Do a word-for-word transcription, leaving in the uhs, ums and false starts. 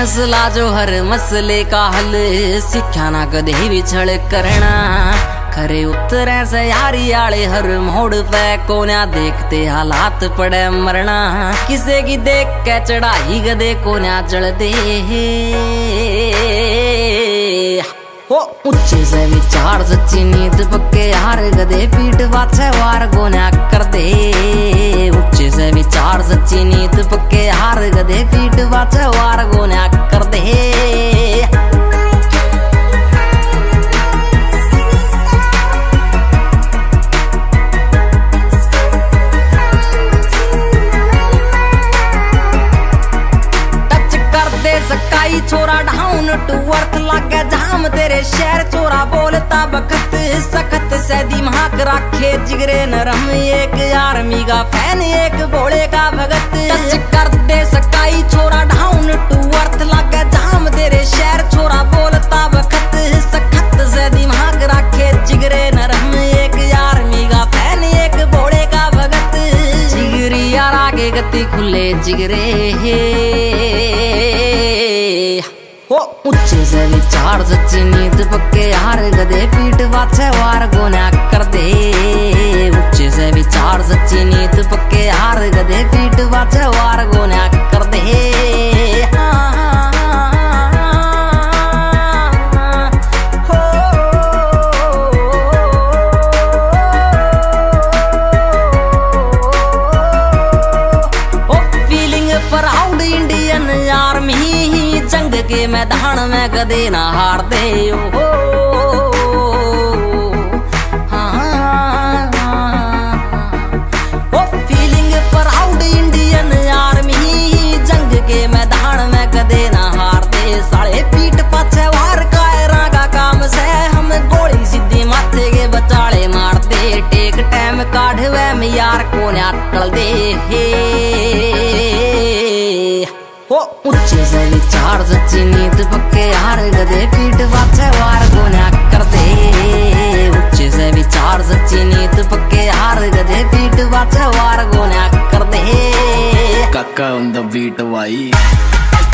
फैसला जो हर मसले का हल, सिक्ख्या ना कदे भी छल करना। खरे उतरे से यारी आले हर मोड़ पे कोन्या देखते हालात पड़े मरना। किसे की देख के चढ़ाई गदे कोन्या चढ़ते हो। ऊंचे से विचार सच्ची नींद पक्के यार गदे पीठ पाछे वार कोन्या कर दे। ऊंचे से विचार सच्ची नींद पक्के यार गदे पीठ पाछे वार कोन्या कर दे। सकाई छोरा डाउन टू अर्थ लागे जाम तेरे शहर चोरा बोलता बखत सखत से दिमाग रखे जिगरे नरम। एक आर्मी का फैन एक भोले का भगत। टच कर दे सकाई छोरा डाउन टू अर्थ लागे जाम तेरे शहर चोरा बोलता बखत सखत से दिमाग रखे जिगरे नरम। एक आर्मी का फैन एक भोले का भगत। जिगरी यार आगे गति खुले जिगरे हो। ऊंचे से विचार सच्ची नींद पक्के यार गदे पीठ पाछे वार कोन्या कर दे। ऊंचे से विचार सच्ची नींद पक्के यार गदे पीठ पाछे वार कोन्या कर दे। प्राउड इंडियन आर्मी जंग के मैदान में कदे ना हार दे हो। फीलिंग प्राउड इंडियन आर्मी जंग के मैदान में कदे ना हार दे। साले पीठ पाछे वार कायरा का काम से हम गोली सीधी माथे के बचाले मार दे। टेक टाइम काढ़वे में यार कोन्या टल दे हो। ऊंचे से विचार सच्ची नींद पक्के यार गदे पीठ पाछे वार कोन्या कर दे। ऊंचे से विचार सच्ची नींद पक्के यार गदे पीठ पाछे वार कोन्या कर दे। काका on the beat भाई।